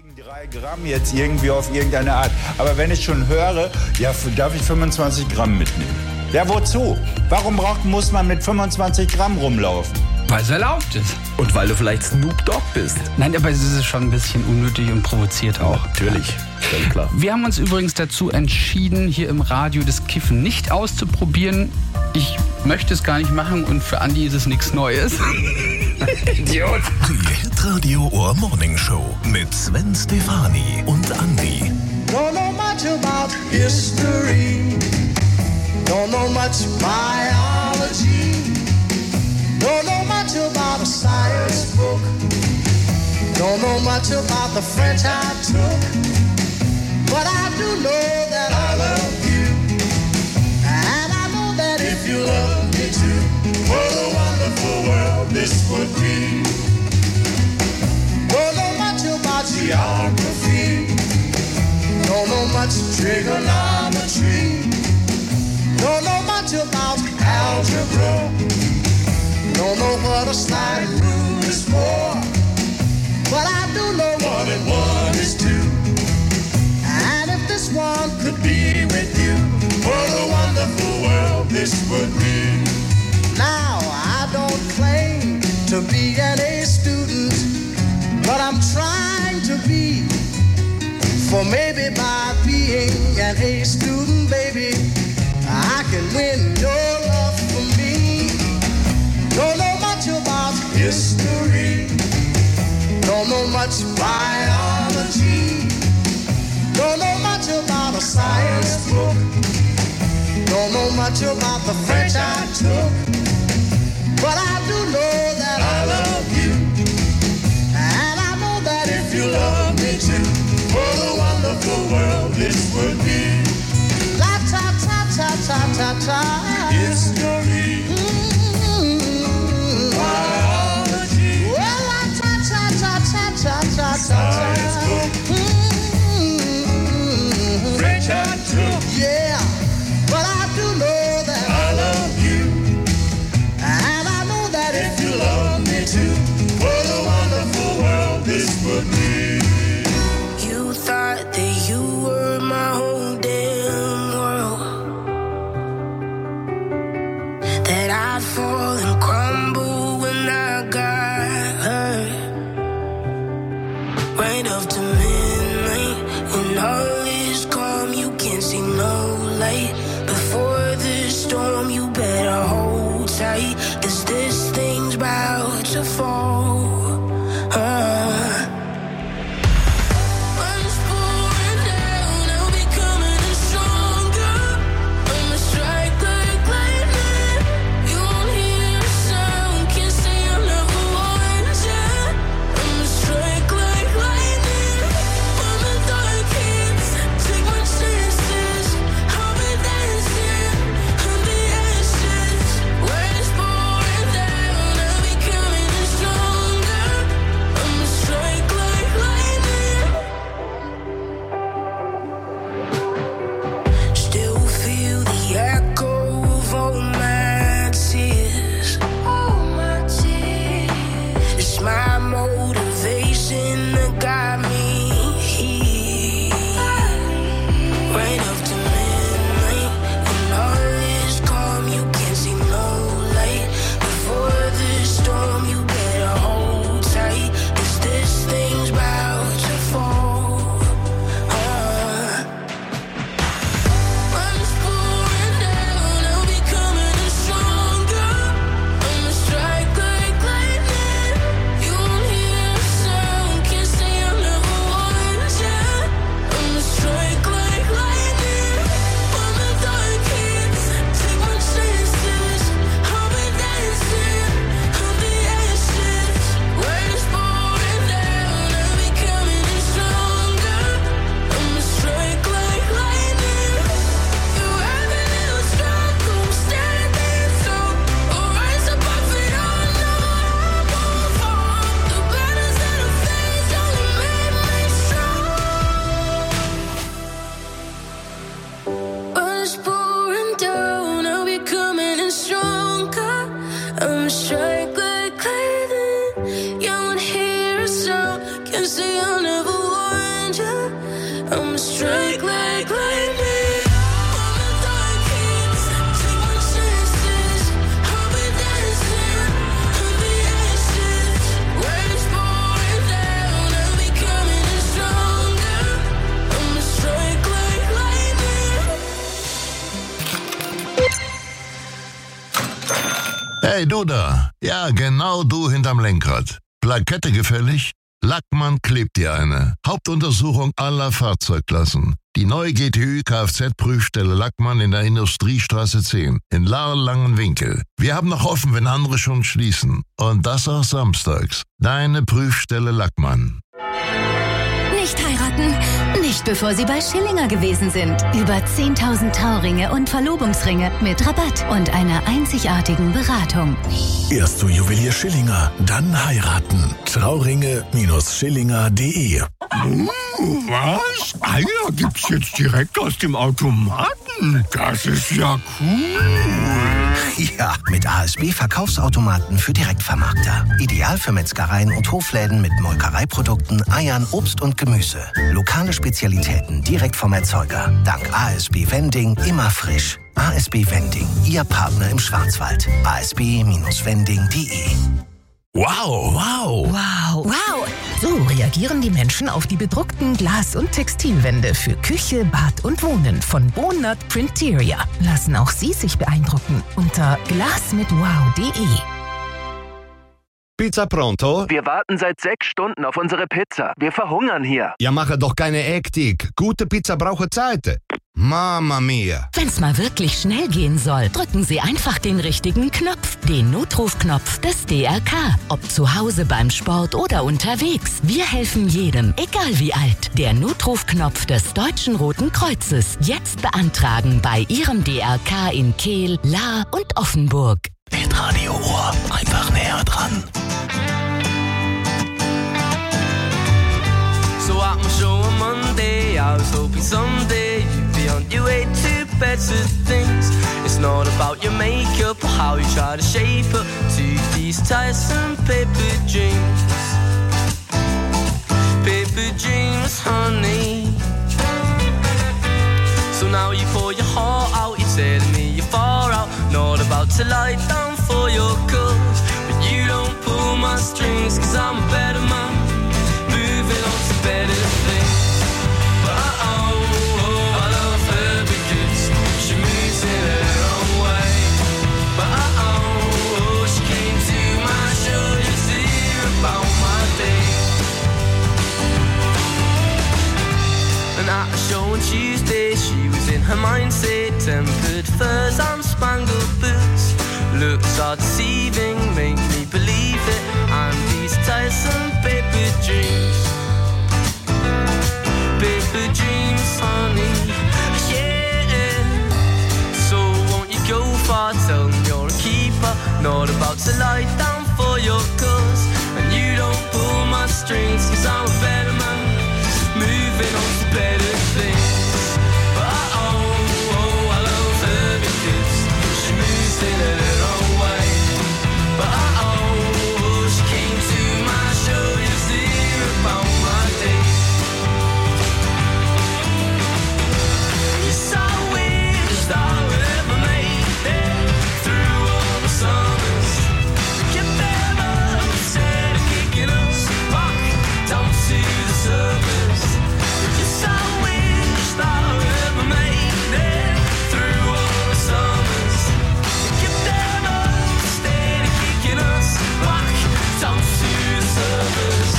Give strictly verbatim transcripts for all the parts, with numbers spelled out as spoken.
Drei Gramm jetzt irgendwie auf irgendeine Art. Aber wenn ich schon höre, ja, darf ich fünfundzwanzig Gramm mitnehmen? Ja, wozu? Warum braucht, muss man mit fünfundzwanzig Gramm rumlaufen? Weil es erlaubt ist. Und weil du vielleicht Snoop Dogg bist. Nein, aber es ist schon ein bisschen unnötig und provoziert auch. Natürlich, völlig klar. Wir haben uns übrigens dazu entschieden, hier im Radio das Kiffen nicht auszuprobieren. Ich möchte es gar nicht machen und für Andi ist es nichts Neues. Idiot. Die Hitradio Ohr Morning Show mit Sven Stefani und Andi. Don't know much about history. Don't know much biology. Don't know much about a science book. Don't know much about the French I took. But I do know that I love you. And I know that if you love me too, what a wonderful world this would be. Don't know much about geography. Don't know much trigonometry. Don't know much about algebra. Don't know what a sliding rule is for. But I do know one and one is two. And if this one could be with you, what a wonderful world this would be. Now, I don't claim to be an A student, but I'm trying to be. For maybe by being an A student, baby, I can win your love for me. Don't know much about history. Don't know much biology. Don't know much about a science book. Don't know much about the French I took. But I do know that I love you. And I know that if you love me too, what a wonderful world this would be. La ta ta ta ta ta ta. History. Mm-hmm. Biology. Well, la ta ta ta ta ta ta ta. Science book. Mm-hmm. French I took. Yeah, but I do know that I love you. And I know that if you love me too, what a wonderful world this would be. You thought that you were my whole damn world, that I'd fall and crumble when I got hurt. Right up to midnight, when all is calm, you can't see no light. Before the storm, you better hold tight, 'cause this thing's about to fall. Uh. I'm a strike like lightning. Hey, du da. Ja, genau du hinterm Lenkrad. Plakette gefällig? Lackmann klebt dir eine. Hauptuntersuchung aller Fahrzeugklassen. Die neue G T Ü Kfz-Prüfstelle Lackmann in der Industriestraße zehn in Lahr-Langenwinkel. Wir haben noch offen, wenn andere schon schließen. Und das auch samstags. Deine Prüfstelle Lackmann. Nicht heiraten, nicht bevor Sie bei Schillinger gewesen sind. Über zehntausend Trauringe und Verlobungsringe mit Rabatt und einer einzigartigen Beratung. Erst zu Juwelier Schillinger, dann heiraten. Trauringe Schillinger punkt de. Was? Eier gibt's jetzt direkt aus dem Automaten? Das ist ja cool. Ja, mit A S B Verkaufsautomaten für Direktvermarkter. Ideal für Metzgereien und Hofläden mit Molkereiprodukten, Eiern, Obst und Gemüse. Lokale Spezialitäten direkt vom Erzeuger. Dank A S B Vending immer frisch. A S B Vending, Ihr Partner im Schwarzwald. A S B Vending punkt de. Wow, wow. Wow, wow. So reagieren die Menschen auf die bedruckten Glas- und Textilwände für Küche, Bad und Wohnen von Bonut Printeria. Lassen auch Sie sich beeindrucken unter glas mit wow punkt de. Pizza pronto? Wir warten seit sechs Stunden auf unsere Pizza. Wir verhungern hier. Ja, mache doch keine Hektik. Gute Pizza braucht Zeit. Mamma mia. Wenn's mal wirklich schnell gehen soll, drücken Sie einfach den richtigen Knopf. Den Notrufknopf des D R K. Ob zu Hause, beim Sport oder unterwegs. Wir helfen jedem, egal wie alt. Der Notrufknopf des Deutschen Roten Kreuzes. Jetzt beantragen bei Ihrem D R K in Kehl, Lahr und Offenburg. Hitradio Ohr. Einfach näher dran. So at my show on Monday, I was hoping someday you'd be on your way to better things. It's not about your makeup or how you try to shape up to these tiresome paper dreams. Paper dreams, honey. So now you pour your heart out, you're telling me you're far out. Not about to lie down for your cause, but you don't pull my strings, cause I'm a better man. Moving on to better things. But oh, oh, I love her because she moves in her own way. But oh, oh, she came to my show just to hear about my day. And at a show on Tuesday, she was in her mindset. Tempered furs and spangled boots. Looks are deceiving, make me believe it. And these tiresome paper dreams. Paper dreams, honey, yeah. So won't you go far, tell them you're a keeper. Not about to lie down for your cause. And you don't pull my strings, cause I'm a better man. Moving on to better things. But oh, oh, I love her because she moves in her own way. But oh, oh, she came to my show just to hear about my day. You're so weird, just I ever made it through all the summers. Get better instead of kicking us back down to the surface. You're so weird, just I ever made it through all the summers. Get better instead of kicking us back down to the surface.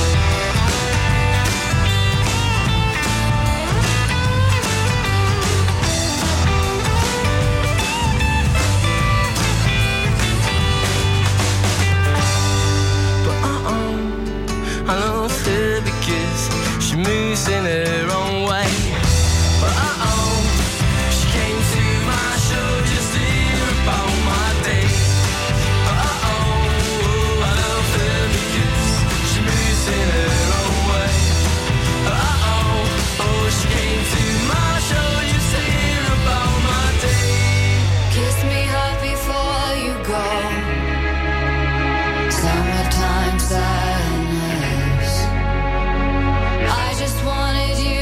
I love her because she moves in her own way. But uh-oh, she came to my show just to hear about my day. But uh-oh, I love her because she moves in her own way. But uh-oh, oh, she came to my show just to hear about my day. Kiss me hard before you go. Summertime sadness. I just wanted you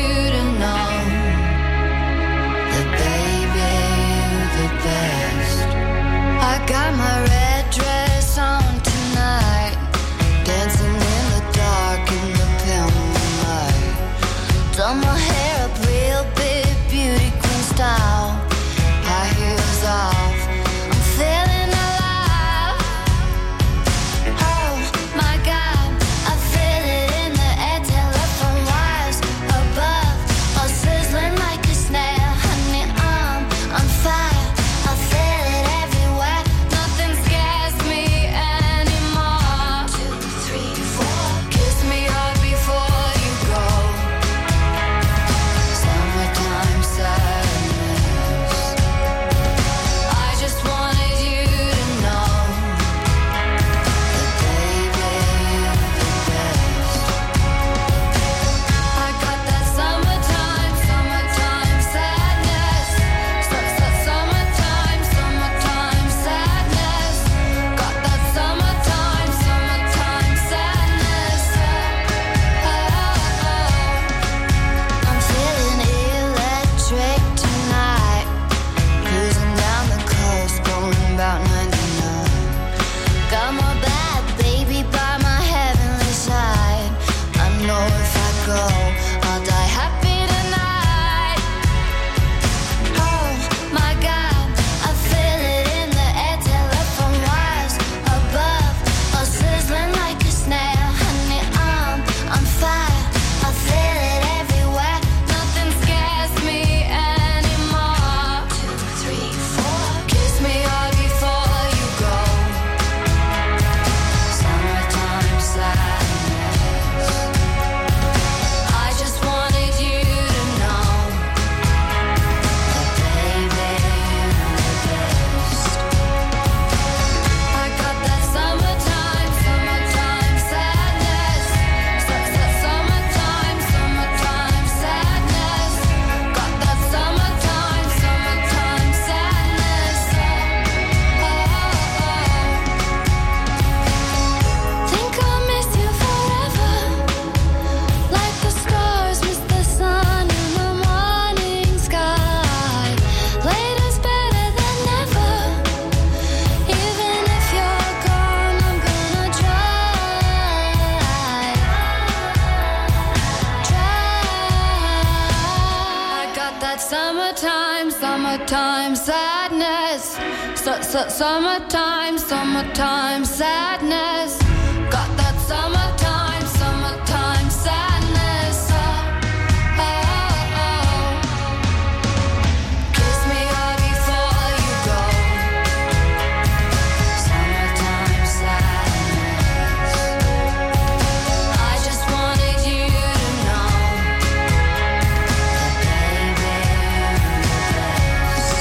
go. I'll die happy tonight. Oh my God, I feel it in the air. Telephone wires above, all sizzling like a snare. Honey, I'm on fire. I feel it everywhere. Nothing scares me anymore. Two, three, four. Kiss me hard before you go. Summertime sadness. I just wanted you to know that, baby, you're the best. I got that summertime, summertime sadness. Su- su- Summertime, summertime sadness. Got that summertime, summertime sadness. Oh, oh, oh. Think I'll miss you forever, like the stars miss the sun in the morning sky. Later's better than never. Even if you're gone, I'm gonna try. Try. I got that summertime, summertime sadness. Su- su- Summertime, summertime sadness. Got that summertime, summertime sadness. Oh, oh, oh. Kiss me hard before you go. Summertime sadness. I just wanted you to know that, baby, you're the best.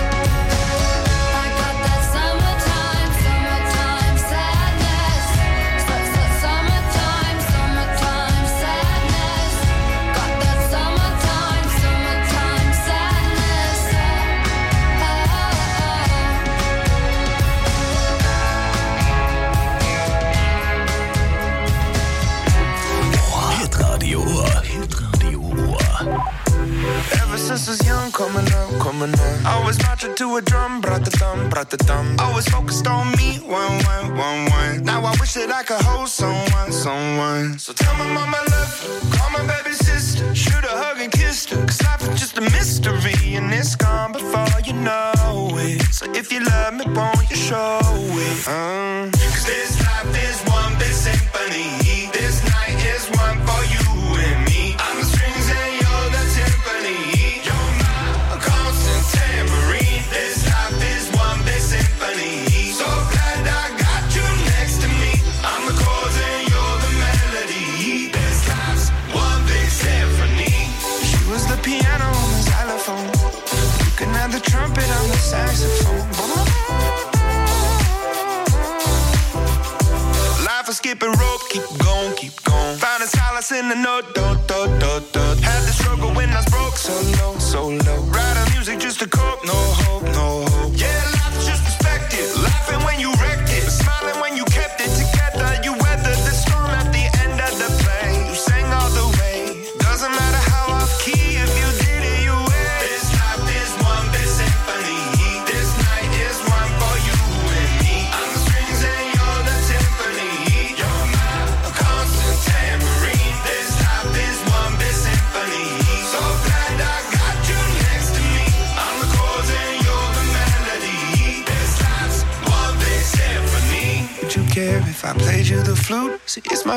I got that summertime, summertime sadness. Su- su- Summertime, summertime sadness. Got that summertime, summertime sadness. Oh, Hitradio Uhr. Hitradio Uhr. Ever since I was young, coming up, coming up. Always marching to a drum, brought the thumb, brought the thumb. Always focused on me, one, one, one, one. Now I wish that I could hold someone, someone. So tell my mama I love you, call my baby sister. Shoot a hug and kiss her, cause life is just a mystery. And it's gone before you know it. So if you love me, won't you show it? Uh. Cause this life is one big symphony. This night is one for you and me. I'm the strings and you're the timpani. You're my constant tambourine. This life is one big symphony. So glad I got you next to me. I'm the chords and you're the melody. This life's one big symphony. She was the piano on the xylophone. You can have the trumpet on the saxophone. Life is skipping rope, keep going, keep going. Finding solace in the note, do, do, do, do. Had the struggle when I was broke, so low, so low. Writing music just to cope, no hope, no hope. Yeah, life's just perspective. Laughing when you wrecked it, but smiling when you kept it together. You weathered the storm at the end of the play. You sang all the way. Doesn't matter how off key, if you did it, you win. This life is one big symphony. This night is one for you and me. I'm the strings and you're the timpani. You're my constant tambourine. This life is one big symphony. So glad I got you next to me. I'm the chords and you're the melody. This life's one big symphony. Would you care if I played you the flute? See, it's my